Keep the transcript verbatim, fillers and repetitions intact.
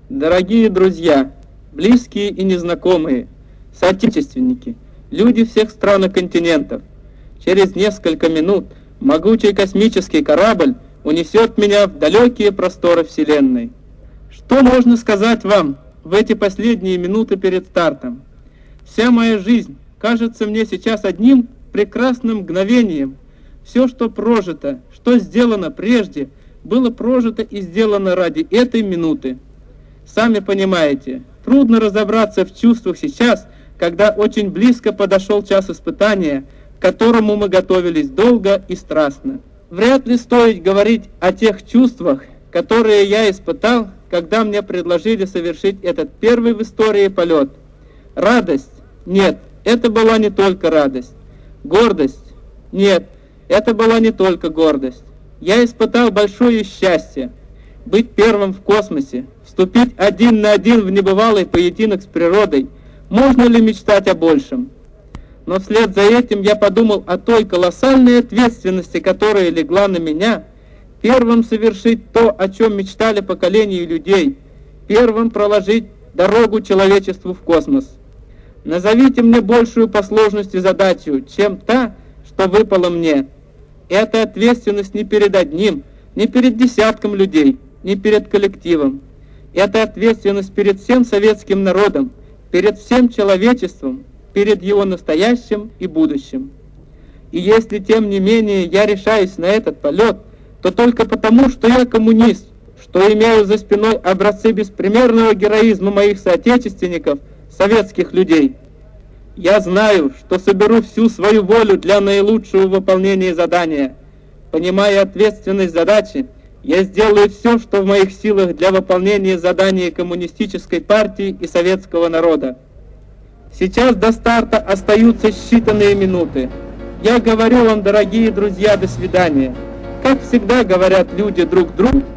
Дорогие друзья, близкие и незнакомые, соотечественники, люди всех стран и континентов, через несколько минут могучий космический корабль унесет меня в далекие просторы Вселенной. Что можно сказать вам в эти последние минуты перед стартом? Вся моя жизнь кажется мне сейчас одним прекрасным мгновением. Все, что прожито, что сделано прежде, было прожито и сделано ради этой минуты. Сами понимаете, трудно разобраться в чувствах сейчас, когда очень близко подошел час испытания, к которому мы готовились долго и страстно. Вряд ли стоит говорить о тех чувствах, которые я испытал, когда мне предложили совершить этот первый в истории полет. Радость? Нет, это была не только радость. Гордость? Нет, это была не только гордость. Я испытал большое счастье быть первым в космосе, вступить один на один в небывалый поединок с природой. Можно ли мечтать о большем? Но вслед за этим я подумал о той колоссальной ответственности, которая легла на меня, первым совершить то, о чем мечтали поколения людей, первым проложить дорогу человечеству в космос. Назовите мне большую по сложности задачу, чем та, что выпала мне. Это ответственность не перед одним, не перед десятком людей, не перед коллективом. Это ответственность перед всем советским народом, перед всем человечеством, перед его настоящим и будущим. И если, тем не менее, я решаюсь на этот полет, то только потому, что я коммунист, что имею за спиной образцы беспримерного героизма моих соотечественников, советских людей. Я знаю, что соберу всю свою волю для наилучшего выполнения задания. Понимая ответственность задачи, я сделаю все, что в моих силах для выполнения задания коммунистической партии и советского народа. Сейчас до старта остаются считанные минуты. Я говорю вам, дорогие друзья, до свидания. Как всегда говорят люди друг другу,